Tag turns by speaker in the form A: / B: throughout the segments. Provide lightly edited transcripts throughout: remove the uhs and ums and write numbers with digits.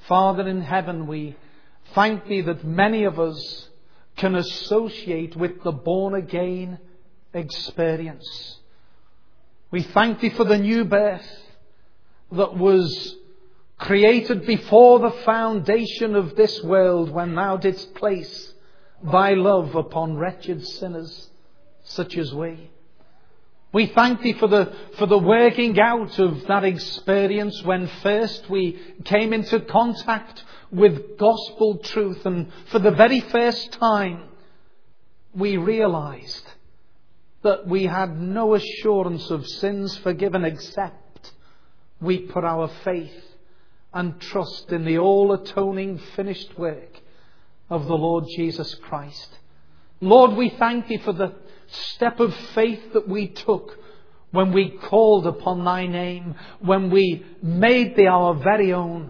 A: Father in heaven, we thank Thee that many of us can associate with the born again experience. We thank Thee for the new birth that was created before the foundation of this world, when Thou didst place Thy love upon wretched sinners such as we. We thank Thee for the working out of that experience when first we came into contact with gospel truth, and for the very first time we realized that we had no assurance of sins forgiven except we put our faith and trust in the all-atoning finished work of the Lord Jesus Christ. Lord, we thank Thee for the step of faith that we took when we called upon Thy name, when we made Thee our very own,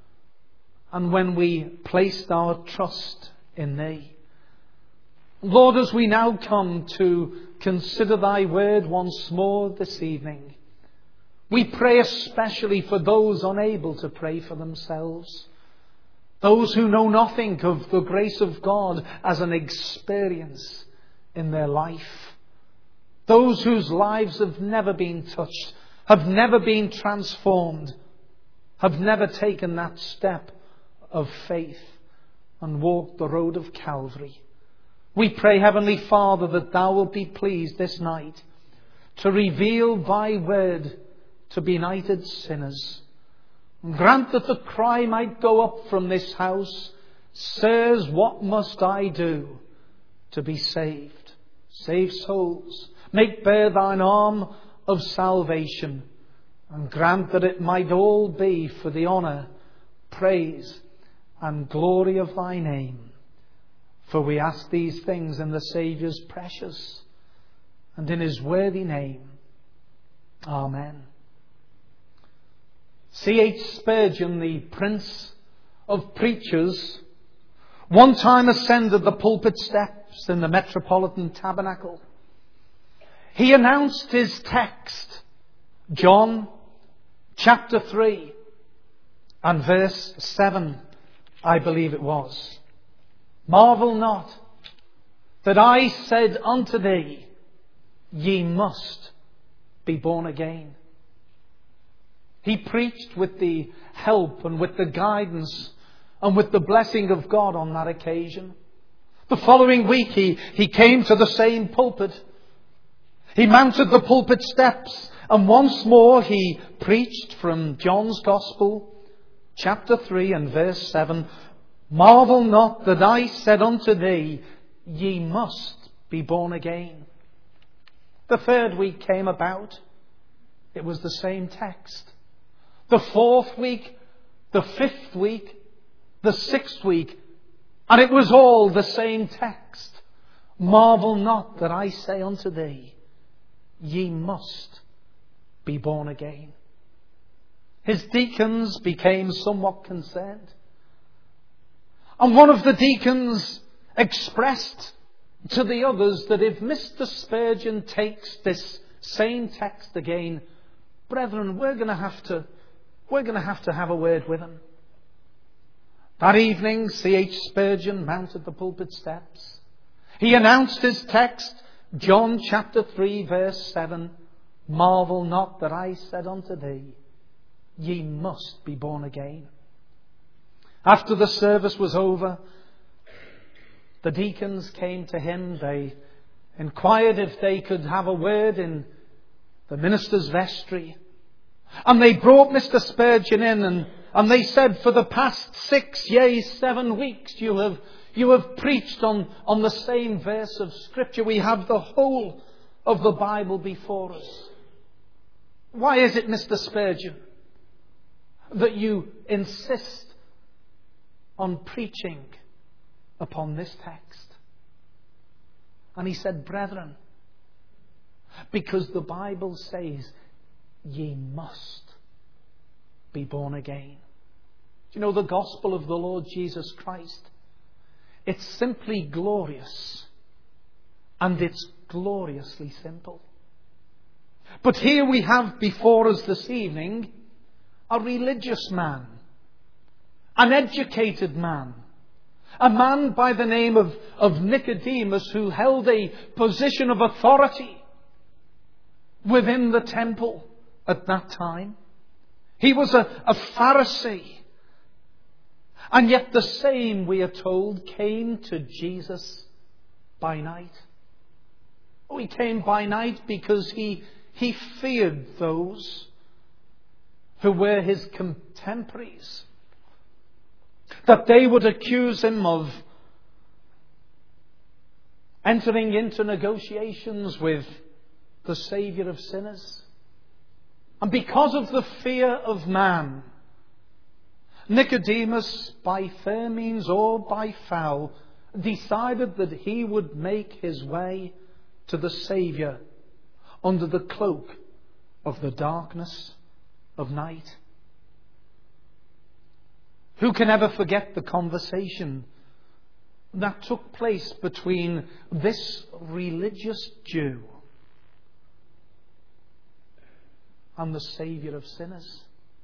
A: and when we placed our trust in Thee. Lord, as we now come to consider Thy word once more this evening, we pray especially for those unable to pray for themselves, those who know nothing of the grace of God as an experience in their life, those whose lives have never been touched, have never been transformed, have never taken that step of faith and walked the road of Calvary. We pray, Heavenly Father, that Thou wilt be pleased this night to reveal Thy word to benighted sinners. Grant that the cry might go up from this house, "Sirs, what must I do to be saved?" Save souls. Make bare Thine arm of salvation, and grant that it might all be for the honour, praise and glory of Thy name. For we ask these things in the Saviour's precious and in His worthy name. Amen. C.H. Spurgeon, the Prince of Preachers, one time ascended the pulpit steps in the Metropolitan Tabernacle. He announced his text, John chapter 3 and verse 7, I believe it was. "Marvel not that I said unto thee, ye must be born again." He preached with the help and with the guidance and with the blessing of God on that occasion. The following week he came to the same pulpit. He mounted the pulpit steps and once more he preached from John's Gospel, chapter 3 and verse 7. "Marvel not that I said unto thee, ye must be born again." The third week came about. It was the same text. The fourth week, the fifth week, the sixth week, and it was all the same text. "Marvel not that I say unto thee, ye must be born again." His deacons became somewhat concerned. And one of the deacons expressed to the others that if Mr. Spurgeon takes this same text again, brethren, we're going to have to have a word with him. That evening, C.H. Spurgeon mounted the pulpit steps. He announced his text, John chapter 3 verse 7, "Marvel not that I said unto thee, ye must be born again." After the service was over, the deacons came to him. They inquired if they could have a word in the minister's vestry. And they brought Mr. Spurgeon in and they said, "For the past 6, yea, 7 weeks you have preached on the same verse of Scripture. We have the whole of the Bible before us. Why is it, Mr. Spurgeon, that you insist on preaching upon this text?" And he said, "Brethren, because the Bible says ye must be born again." Do you know the gospel of the Lord Jesus Christ? It's simply glorious, and it's gloriously simple. But here we have before us this evening a religious man, an educated man, a man by the name of Nicodemus, who held a position of authority within the temple at that time. He was a Pharisee. And yet the same, we are told, came to Jesus by night. Oh, he came by night because he feared those who were his contemporaries, that they would accuse him of entering into negotiations with the Saviour of sinners. And because of the fear of man, Nicodemus, by fair means or by foul, decided that he would make his way to the Saviour under the cloak of the darkness of night. Who can ever forget the conversation that took place between this religious Jew and the Saviour of sinners?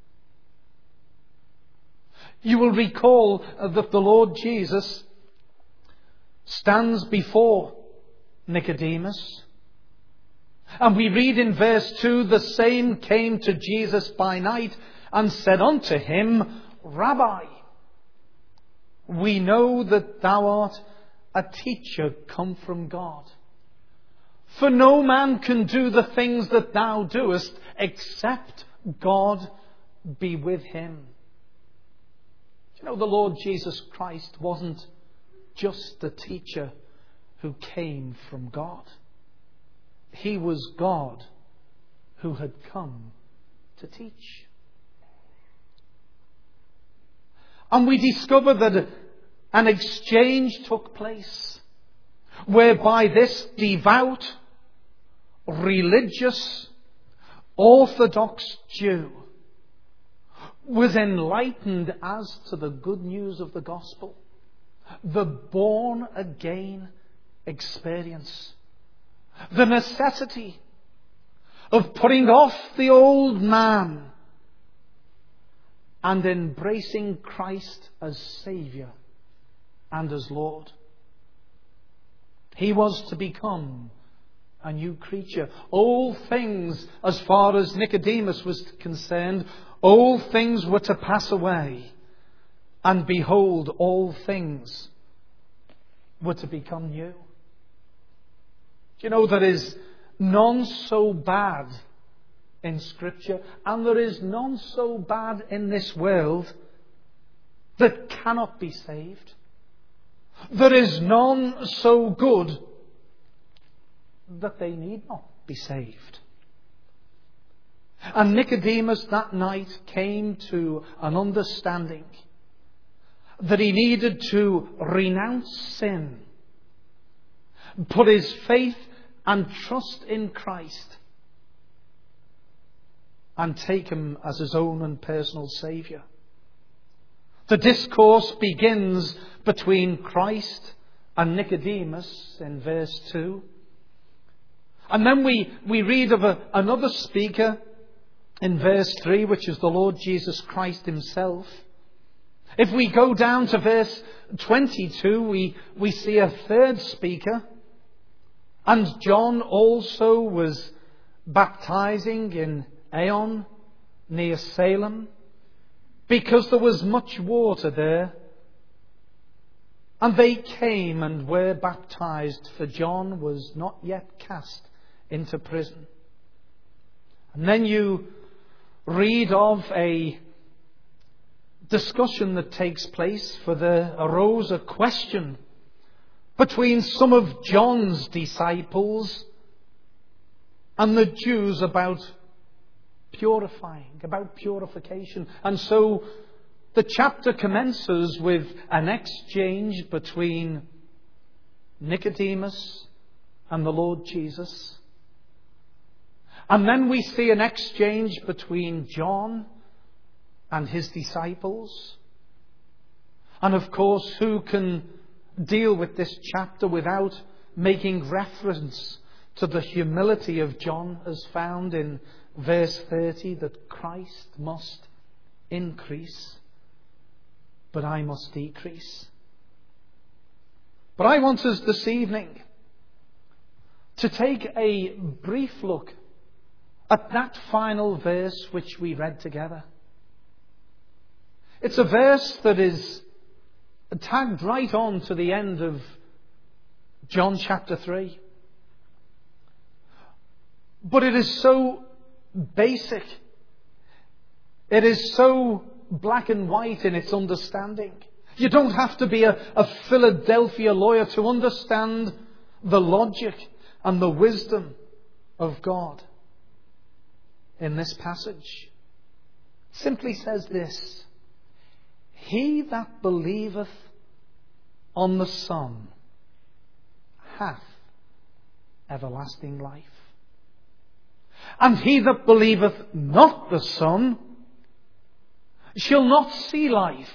A: You will recall that the Lord Jesus stands before Nicodemus. And we read in verse 2, the same came to Jesus by night and said unto him, Rabbi, we know that thou art a teacher come from God. For no man can do the things that thou doest except God be with him. You know, the Lord Jesus Christ wasn't just a teacher who came from God. He was God who had come to teach. And we discover that an exchange took place whereby this devout, religious, orthodox Jew was enlightened as to the good news of the gospel, the born again experience, the necessity of putting off the old man and embracing Christ as Saviour and as Lord. He was to become a new creature. All things, as far as Nicodemus was concerned, all things were to pass away, and behold, all things were to become new. You know, there is none so bad in Scripture, and there is none so bad in this world that cannot be saved. There is none so good that they need not be saved. And Nicodemus that night came to an understanding that he needed to renounce sin, put his faith and trust in Christ, and take him as his own and personal Saviour. The discourse begins between Christ and Nicodemus in verse 2. And then we read of another speaker in verse 3, which is the Lord Jesus Christ himself. If we go down to verse 22, we see a third speaker. And John also was baptizing in Aenon near Salem, because there was much water there. And they came and were baptized, for John was not yet cast into prison. And then you read of a discussion that takes place, for there arose a question between some of John's disciples and the Jews about purification. And so the chapter commences with an exchange between Nicodemus and the Lord Jesus. And then we see an exchange between John and his disciples. And of course, who can deal with this chapter without making reference to the humility of John as found in verse 30, that Christ must increase but I must decrease. But I want us this evening to take a brief look at that final verse which we read together. It's a verse that is tagged right on to the end of John chapter 3. But it is so basic. It is so black and white in its understanding. You don't have to be a Philadelphia lawyer to understand the logic and the wisdom of God in this passage. It simply says this: He that believeth on the Son hath everlasting life. And he that believeth not the Son shall not see life,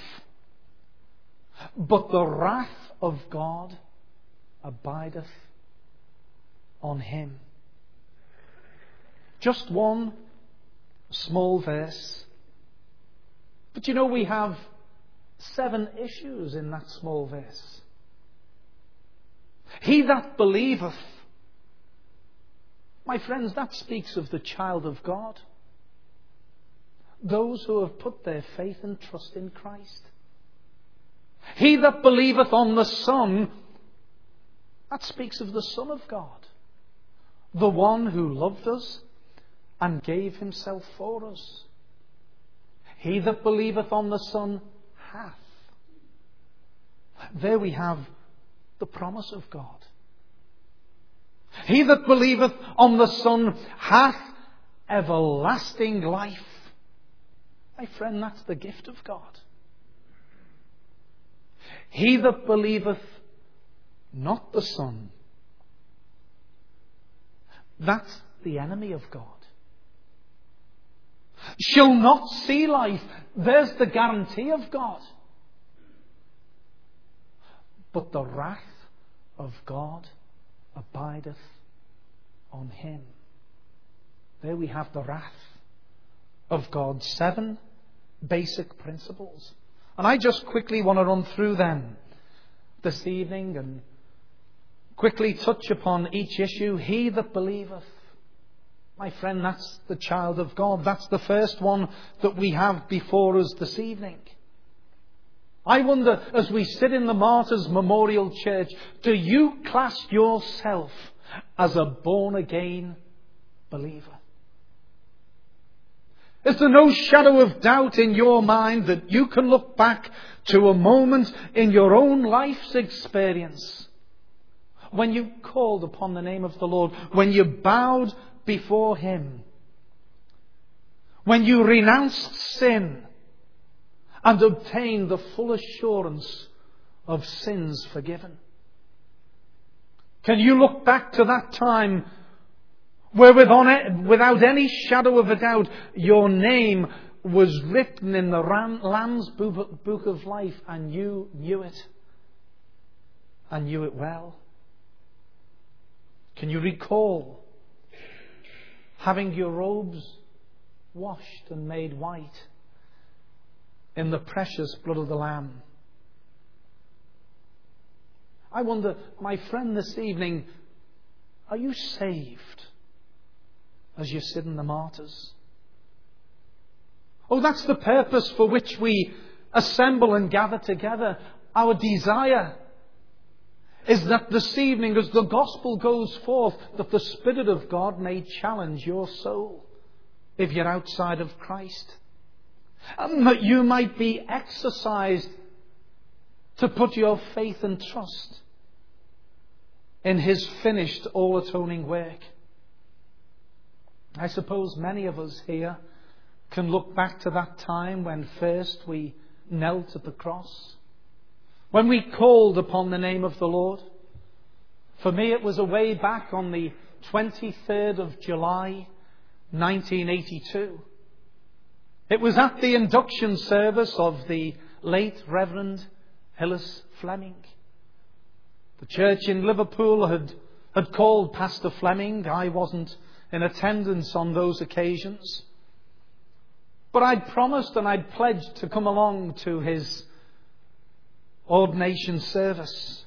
A: but the wrath of God abideth on him. Just one small verse. But you know, we have 7 issues in that small verse. He that believeth. My friends, that speaks of the child of God. Those who have put their faith and trust in Christ. He that believeth on the Son, that speaks of the Son of God. The one who loved us and gave himself for us. He that believeth on the Son hath. There we have the promise of God. He that believeth on the Son hath everlasting life. My friend, that's the gift of God. He that believeth not the Son, that's the enemy of God, shall not see life. There's the guarantee of God. But the wrath of God abideth on him. There we have the wrath of God. 7 basic principles. And I just quickly want to run through them this evening and quickly touch upon each issue. He that believeth. My friend, that's the child of God. That's the first one that we have before us this evening. I wonder, as we sit in the Martyrs Memorial Church, do you class yourself as a born-again believer? Is there no shadow of doubt in your mind that you can look back to a moment in your own life's experience when you called upon the name of the Lord, when you bowed before Him, when you renounced sin and obtained the full assurance of sins forgiven? Can you look back to that time where without any shadow of a doubt your name was written in the Lamb's book of life, and you knew it, and knew it well? Can you recall having your robes washed and made white in the precious blood of the Lamb? I wonder, my friend, this evening, are you saved as you sit in the martyrs? Oh, that's the purpose for which we assemble and gather together. Our desire is that this evening, as the gospel goes forth, that the Spirit of God may challenge your soul if you're outside of Christ, and that you might be exercised to put your faith and trust in His finished all-atoning work. I suppose many of us here can look back to that time when first we knelt at the cross, when we called upon the name of the Lord. For me, it was a way back on the 23rd of July, 1982. It was at the induction service of the late Reverend Hillis Fleming. The church in Liverpool had called Pastor Fleming. I wasn't in attendance on those occasions, but I'd promised and I'd pledged to come along to his ordination service.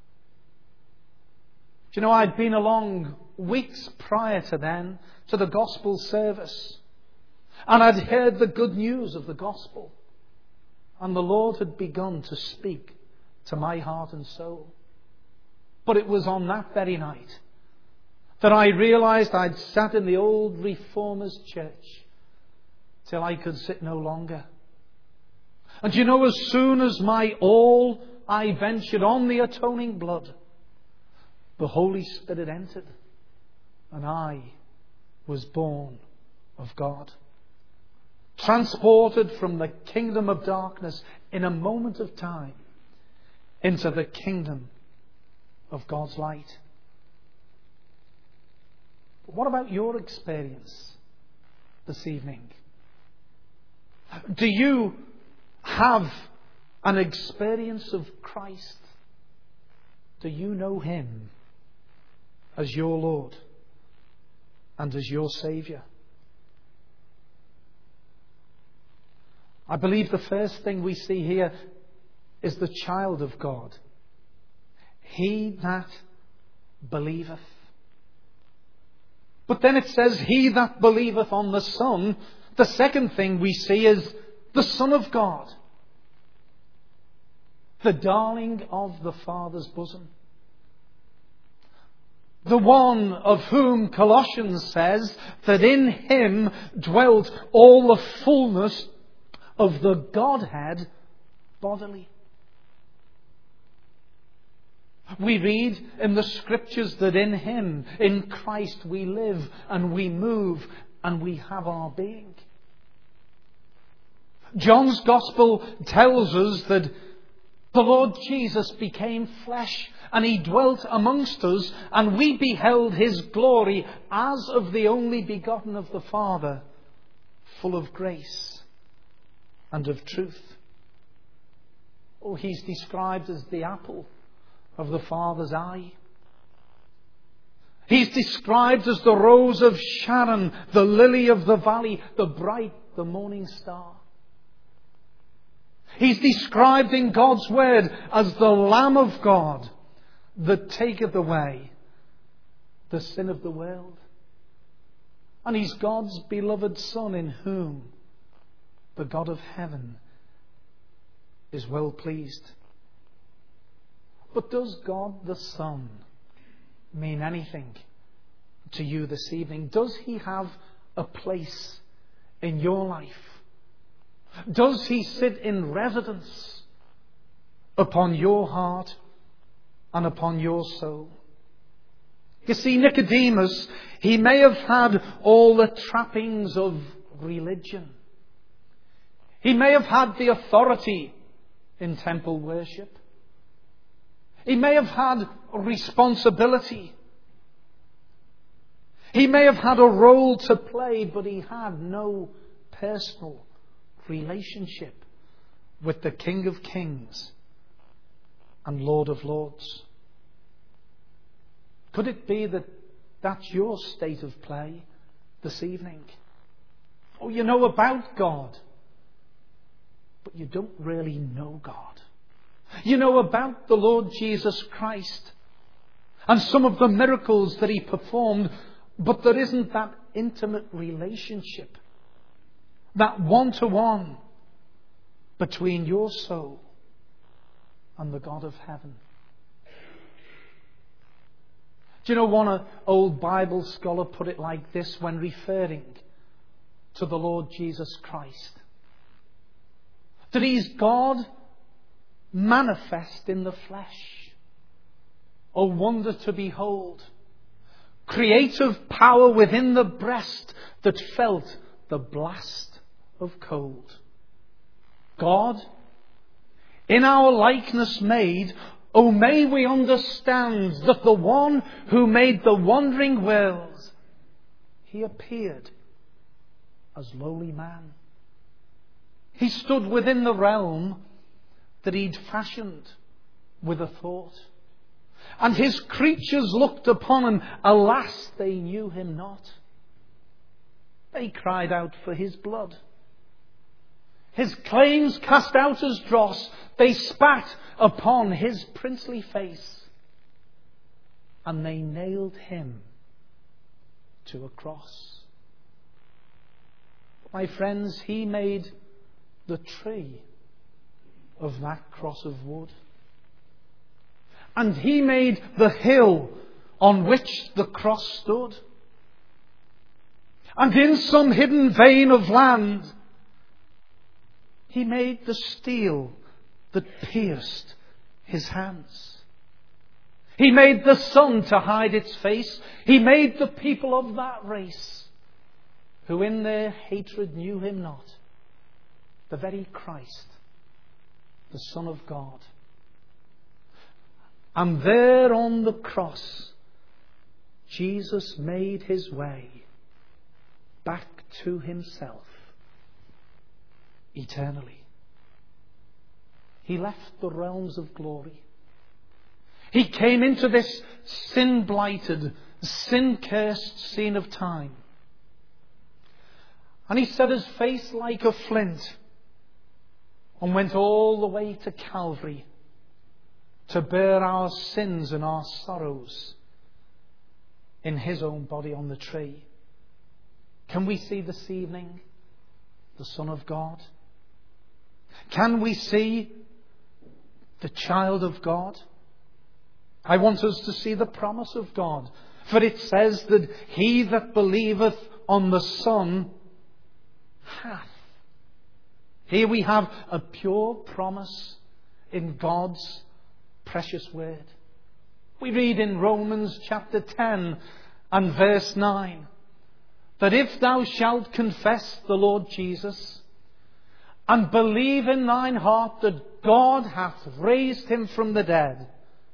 A: Do you know, I'd been along weeks prior to then to the gospel service, and I'd heard the good news of the gospel, and the Lord had begun to speak to my heart and soul. But it was on that very night that I realized I'd sat in the old Reformers' church till I could sit no longer. And you know, as soon as my all I ventured on the atoning blood, the Holy Spirit entered, and I was born of God. Transported from the kingdom of darkness in a moment of time into the kingdom of God's light. But what about your experience this evening? Do you have an experience of Christ? Do you know Him as your Lord and as your Saviour? I believe the first thing we see here is the child of God. He that believeth. But then it says, he that believeth on the Son. The second thing we see is the Son of God, the darling of the Father's bosom. The one of whom Colossians says that in Him dwelt all the fullness of the Godhead bodily. We read in the Scriptures that in Him, in Christ, we live and we move and we have our being. John's Gospel tells us that the Lord Jesus became flesh and He dwelt amongst us, and we beheld His glory as of the only begotten of the Father, full of grace and of truth. Oh, He's described as the apple of the Father's eye. He's described as the rose of Sharon, the lily of the valley, the morning star. He's described in God's Word as the Lamb of God that taketh away the sin of the world. And He's God's beloved Son, in whom the God of heaven is well pleased. But does God the Son mean anything to you this evening? Does He have a place in your life? Does He sit in residence upon your heart and upon your soul? You see, Nicodemus, he may have had all the trappings of religion. He may have had the authority in temple worship. He may have had responsibility. He may have had a role to play, but he had no personal relationship with the King of Kings and Lord of Lords. Could it be that that's your state of play this evening? Oh, you know about God, but you don't really know God. You know about the Lord Jesus Christ and some of the miracles that He performed, but there isn't that intimate relationship, that one-to-one between your soul and the God of heaven. Do you know, one old Bible scholar put it like this when referring to the Lord Jesus Christ: that He's God manifest in the flesh. O wonder to behold, creative power within the breast that felt the blast of cold. God, in our likeness made, oh, may we understand that the one who made the wandering world, He appeared as lowly man. He stood within the realm that He'd fashioned with a thought. And His creatures looked upon Him. Alas, they knew Him not. They cried out for His blood. his claims cast out as dross, they spat upon his princely face, and they nailed him to a cross. My friends, he made the tree of that cross of wood. And he made the hill on which the cross stood. And in some hidden vein of land, he made the steel that pierced his hands. He made the sun to hide its face. He made the people of that race, who in their hatred knew him not, the very Christ, the Son of God. And there on the cross, Jesus made his way back to himself eternally. He left the realms of glory. He came into this sin-blighted, sin-cursed scene of time. And he set his face like a flint and went all the way to Calvary to bear our sins and our sorrows in his own body on the tree. Can we see this evening the Son of God? Can we see the child of God? I want us to see the promise of God. For it says that he that believeth on the Son hath. Here we have a pure promise in God's precious word. We read in Romans chapter 10 and verse 9 that if thou shalt confess the Lord Jesus and believe in thine heart that God hath raised him from the dead,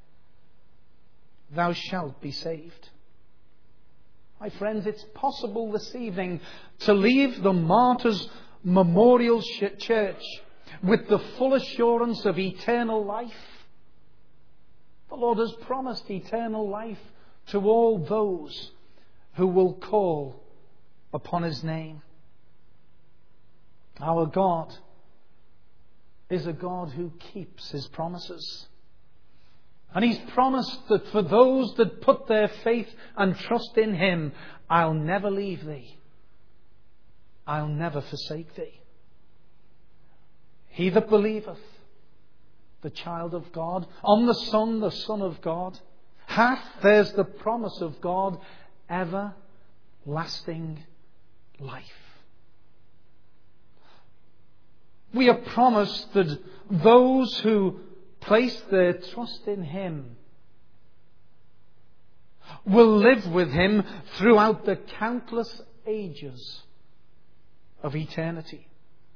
A: thou shalt be saved. My friends, it's possible this evening to leave the Martyrs' Memorial Church with the full assurance of eternal life. The Lord has promised eternal life to all those who will call upon his name. Our God is a God who keeps his promises. And he's promised that for those that put their faith and trust in him, I'll never leave thee. I'll never forsake thee. He that believeth, the child of God, on the Son of God, hath, there's the promise of God, everlasting life. We are promised that those who place their trust in him will live with him throughout the countless ages of eternity.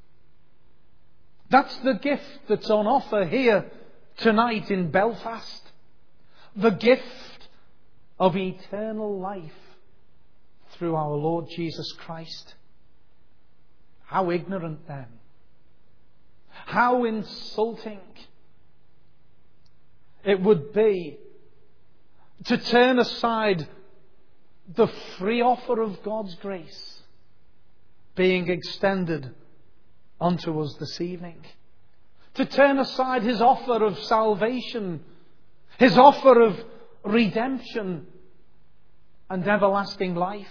A: That's the gift that's on offer here tonight in Belfast. The gift of eternal life through our Lord Jesus Christ. How ignorant then. How insulting it would be to turn aside the free offer of God's grace being extended unto us this evening. To turn aside his offer of salvation, his offer of redemption and everlasting life.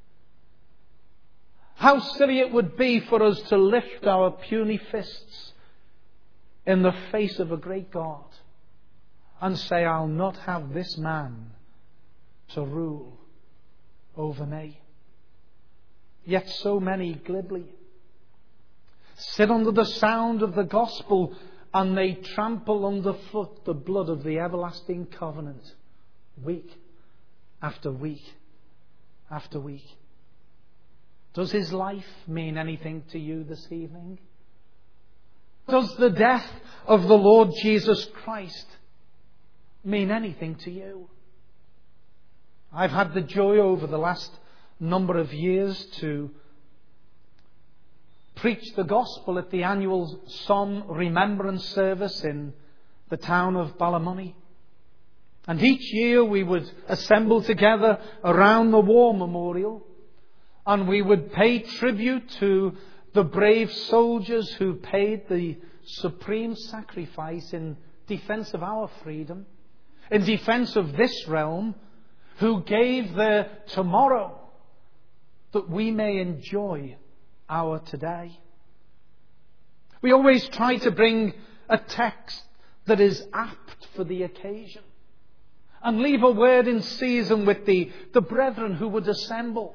A: How silly it would be for us to lift our puny fists in the face of a great God and say, I'll not have this man to rule over me. Yet so many glibly sit under the sound of the gospel and they trample underfoot the blood of the everlasting covenant week after week after week. Does his life mean anything to you this evening? Does the death of the Lord Jesus Christ mean anything to you? I've had the joy over the last number of years to preach the gospel at the annual Somme Remembrance Service in the town of Ballymoney. And each year we would assemble together around the War Memorial and we would pay tribute to the brave soldiers who paid the supreme sacrifice in defense of our freedom, in defense of this realm, who gave their tomorrow that we may enjoy our today. We always try to bring a text that is apt for the occasion and leave a word in season with the brethren who would assemble.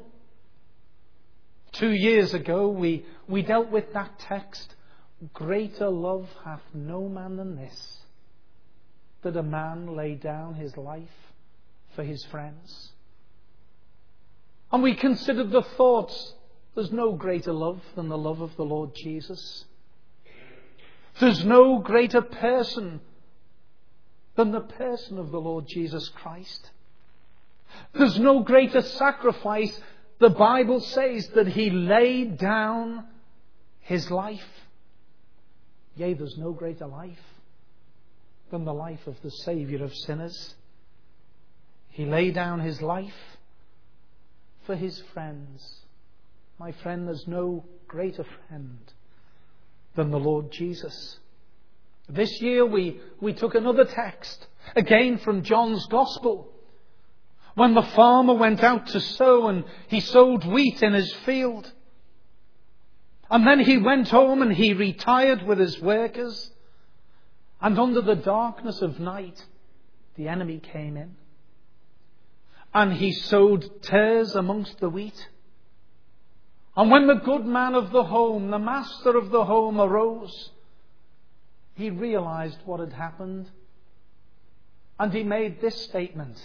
A: 2 years ago we dealt with that text, greater love hath no man than this, that a man lay down his life for his friends. And we considered the thoughts, there's no greater love than the love of the Lord Jesus. There's no greater person than the person of the Lord Jesus Christ. There's no greater sacrifice. The Bible says that He laid down His life. Yea, there's no greater life than the life of the Saviour of sinners. He laid down His life for His friends. My friend, there's no greater friend than the Lord Jesus. This year we took another text, again from John's Gospel. When the farmer went out to sow and he sowed wheat in his field. And then he went home and he retired with his workers. And under the darkness of night, the enemy came in. And he sowed tares amongst the wheat. And when the good man of the home, the master of the home, arose, he realized what had happened. And he made this statement: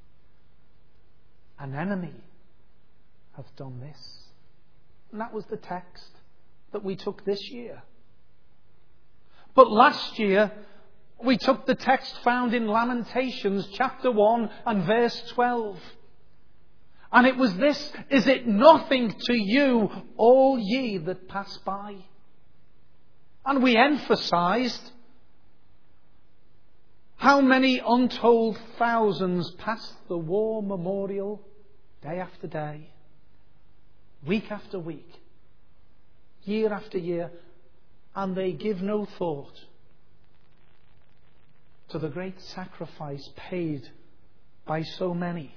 A: an enemy hath done this. And that was the text that we took this year. But last year, we took the text found in Lamentations chapter 1 and verse 12. And it was this: is it nothing to you, all ye that pass by? And we emphasized how many untold thousands pass the war memorial day after day, week after week, year after year, and they give no thought to the great sacrifice paid by so many.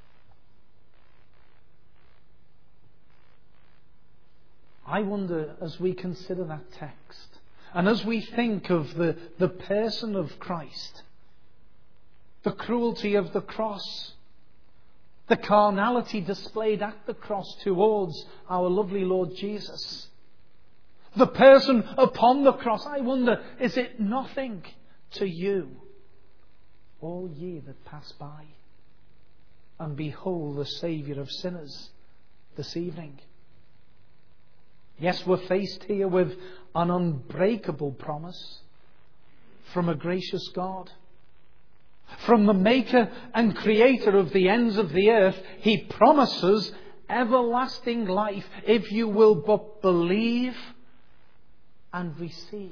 A: I wonder, as we consider that text, and as we think of the person of Christ, the cruelty of the cross, the carnality displayed at the cross towards our lovely Lord Jesus, the person upon the cross, I wonder, is it nothing to you, all ye that pass by, and behold the Saviour of sinners this evening? Yes, we're faced here with an unbreakable promise from a gracious God. From the Maker and Creator of the ends of the earth, He promises everlasting life if you will but believe and receive.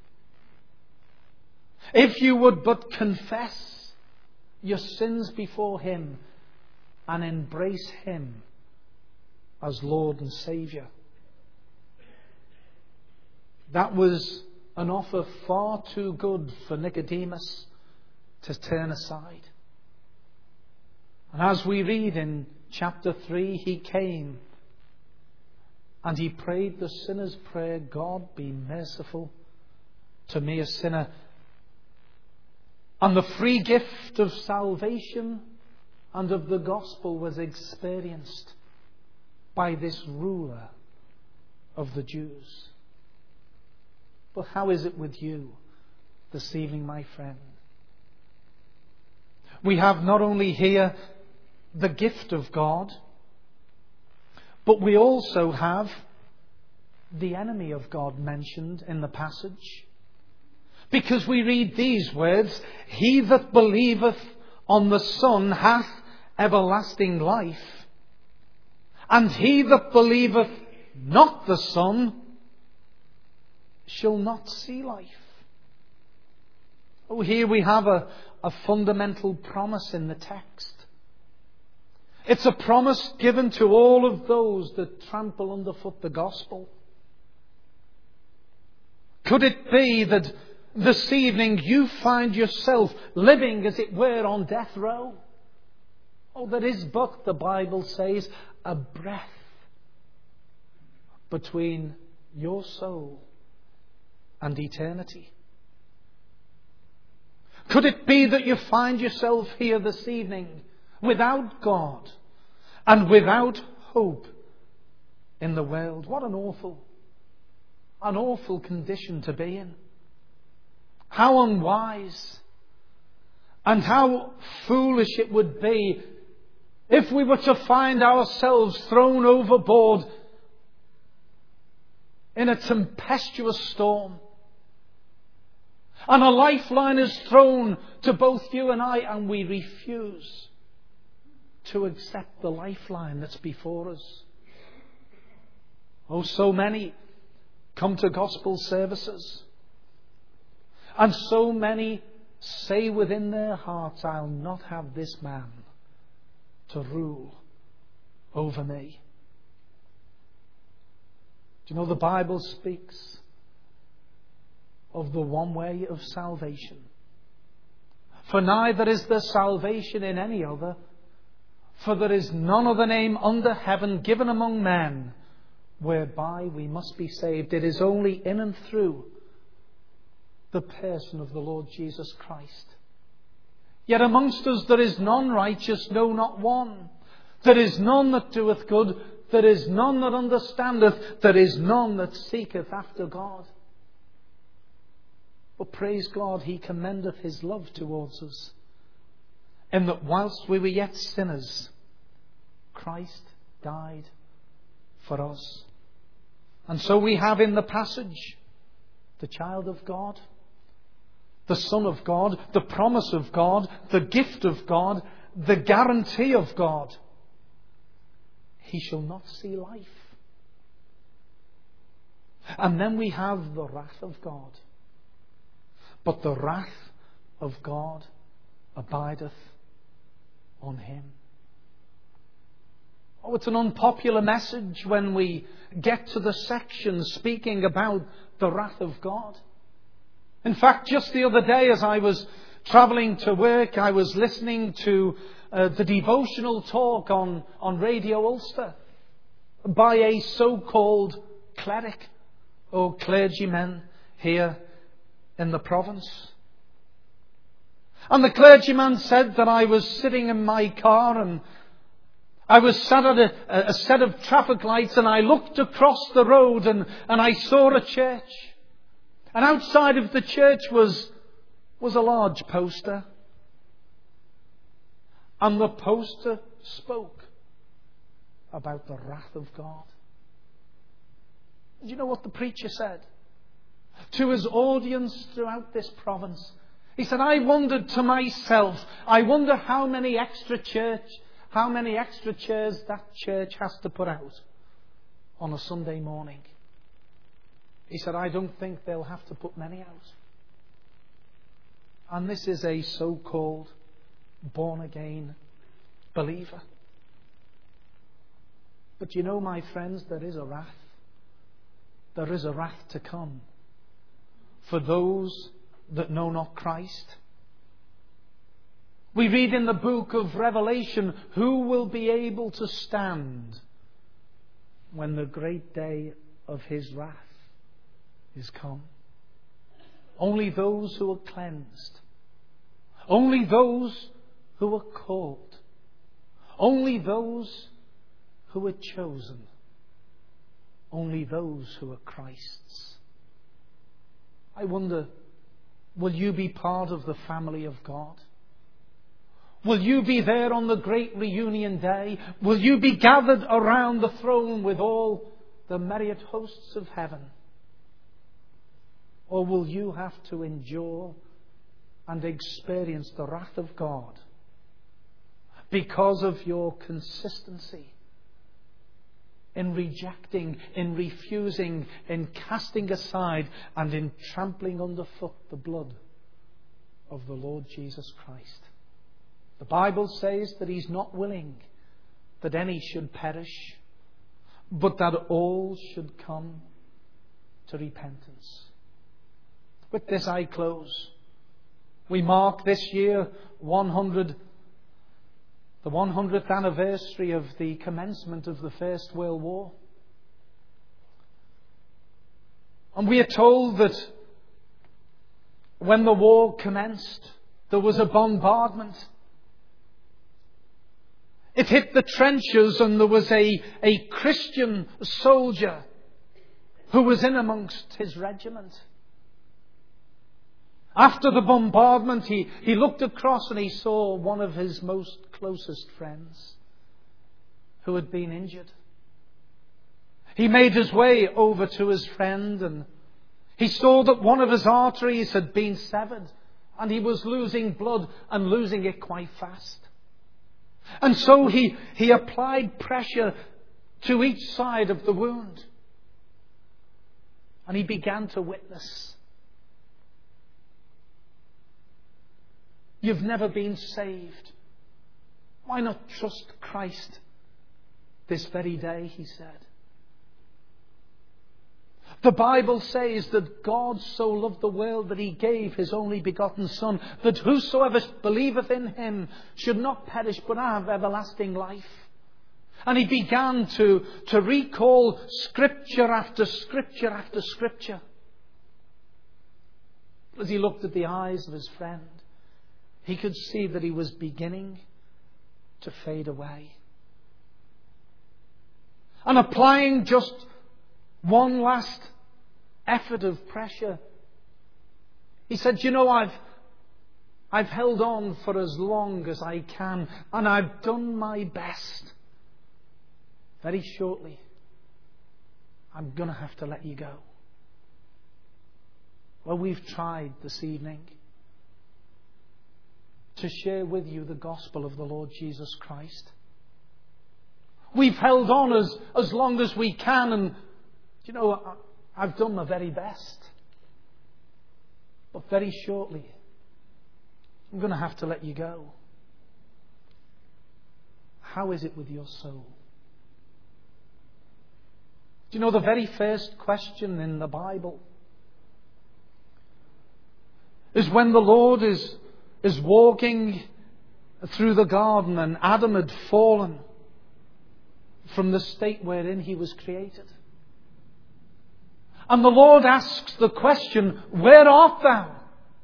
A: If you would but confess your sins before Him and embrace Him as Lord and Saviour. That was an offer far too good for Nicodemus to turn aside. And as we read in chapter 3, he came and he prayed the sinner's prayer: God, be merciful to me, a sinner. And the free gift of salvation and of the gospel was experienced by this ruler of the Jews. But how is it with you this evening, my friend? We have not only here the gift of God, but we also have the enemy of God mentioned in the passage. Because we read these words: he that believeth on the Son hath everlasting life, and he that believeth not the Son shall not see life. Oh, here we have a fundamental promise in the text. It's a promise given to all of those that trample underfoot the gospel. Could it be that this evening you find yourself living, as it were, on death row? Oh, there is but, the Bible says, a breath between your soul and eternity. Could it be that you find yourself here this evening without God and without hope in the world? What an awful condition to be in. How unwise and how foolish it would be if we were to find ourselves thrown overboard in a tempestuous storm, and a lifeline is thrown to both you and I, and we refuse to accept the lifeline that's before us. Oh, so many come to gospel services, and so many say within their hearts, I'll not have this man to rule over me. Do you know the Bible speaks of the one way of salvation? For neither is there salvation in any other, for there is none other name under heaven given among men whereby we must be saved. It is only in and through the person of the Lord Jesus Christ. Yet amongst us there is none righteous, no, not one. There is none that doeth good. There is none that understandeth. There is none that seeketh after God. But praise God, He commendeth His love towards us, in that whilst we were yet sinners, Christ died for us. And so we have in the passage the child of God, the Son of God, the promise of God, the gift of God, the guarantee of God. He shall not see life. And then we have the wrath of God. But the wrath of God abideth on him. Oh, it's an unpopular message when we get to the section speaking about the wrath of God. In fact, just the other day as I was travelling to work, I was listening to the devotional talk on Radio Ulster by a so-called cleric or clergyman here in the province. And the clergyman said that I was sitting in my car and I was sat at a set of traffic lights, and I looked across the road and I saw a church. And outside of the church was a large poster. And the poster spoke about the wrath of God. Do you know what the preacher said to his audience throughout this province? He said, I wondered to myself, I wonder how many extra chairs that church has to put out on a Sunday morning. He said, I don't think they'll have to put many out. And this is a so-called born-again believer. But you know, my friends, there is a wrath. There is a wrath to come for those that know not Christ. We read in the book of Revelation, who will be able to stand when the great day of His wrath is come? Only those who are cleansed. Only those who are called. Only those who are chosen. Only those who are Christ's. I wonder, will you be part of the family of God? Will you be there on the great reunion day? Will you be gathered around the throne with all the myriad hosts of heaven? Or will you have to endure and experience the wrath of God because of your consistency in rejecting, in refusing, in casting aside, and in trampling underfoot the blood of the Lord Jesus Christ? The Bible says that He's not willing that any should perish, but that all should come to repentance. With this I close. We mark this year the 100th anniversary of the commencement of the First World War. And we are told that when the war commenced, there was a bombardment. It hit the trenches, and there was a Christian soldier who was in amongst his regiment. After the bombardment, he looked across and he saw one of his most closest friends who had been injured. He made his way over to his friend, and he saw that one of his arteries had been severed, and he was losing blood and losing it quite fast. And so he applied pressure to each side of the wound. And he began to witness. You've never been saved. Why not trust Christ this very day, he said. The Bible says that God so loved the world that he gave his only begotten Son, that whosoever believeth in him should not perish but have everlasting life. And he began to recall scripture after scripture after scripture. As he looked at the eyes of his friend, he could see that he was beginning to fade away. And applying just one last effort of pressure, he said, "You know, I've held on for as long as I can, and I've done my best. Very shortly, I'm going to have to let you go." Well, we've tried this evening to share with you the gospel of the Lord Jesus Christ. We've held on as long as we can, and you know, I've done my very best. But very shortly, I'm going to have to let you go. How is it with your soul? Do you know the very first question in the Bible is when the Lord is walking through the garden and Adam had fallen from the state wherein he was created. And the Lord asks the question, "Where art thou?"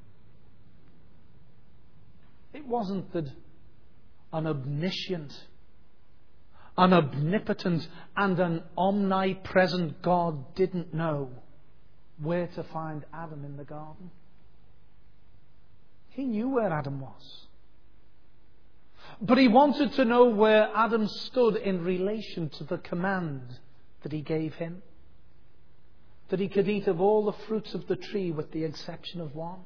A: It wasn't that an omniscient, an omnipotent and an omnipresent God didn't know where to find Adam in the garden. He knew where Adam was. But he wanted to know where Adam stood in relation to the command that he gave him, that he could eat of all the fruits of the tree with the exception of one.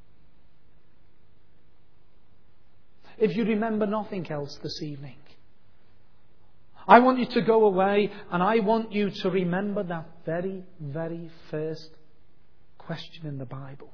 A: If you remember nothing else this evening, I want you to go away and I want you to remember that very, very first question in the Bible.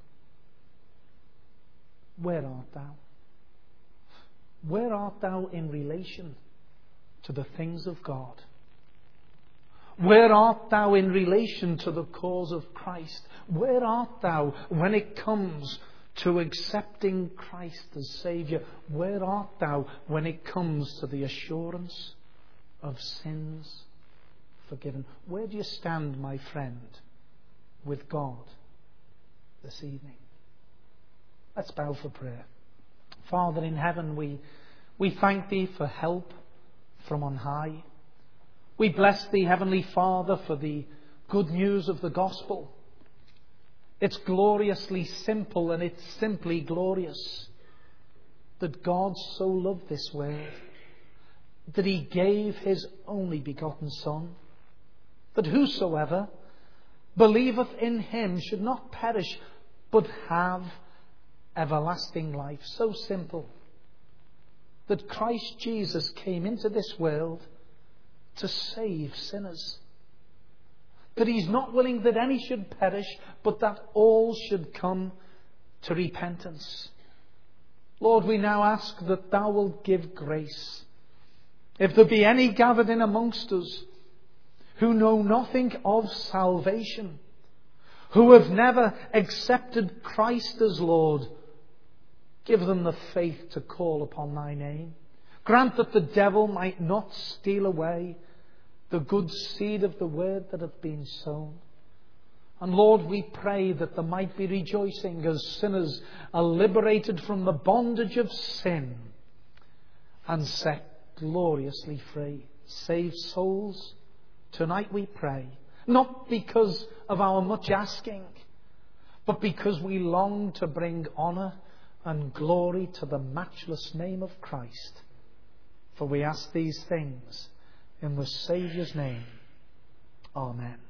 A: Where art thou? Where art thou in relation to the things of God? Where art thou in relation to the cause of Christ? Where art thou when it comes to accepting Christ as Saviour? Where art thou when it comes to the assurance of sins forgiven? Where do you stand, my friend, with God this evening? Let's bow for prayer. Father in heaven, we thank Thee for help from on high. We bless Thee, Heavenly Father, for the good news of the gospel. It's gloriously simple, and it's simply glorious that God so loved this world that He gave His only begotten Son, that whosoever believeth in Him should not perish but have everlasting life. So simple that Christ Jesus came into this world to save sinners. That He's not willing that any should perish, but that all should come to repentance. Lord, we now ask that Thou wilt give grace. If there be any gathered in amongst us who know nothing of salvation, who have never accepted Christ as Lord, give them the faith to call upon thy name. Grant that the devil might not steal away the good seed of the word that hath been sown. And Lord, we pray that there might be rejoicing as sinners are liberated from the bondage of sin and set gloriously free. Save souls tonight, we pray, not because of our much asking, but because we long to bring honour and glory to the matchless name of Christ. For we ask these things in the Saviour's name. Amen.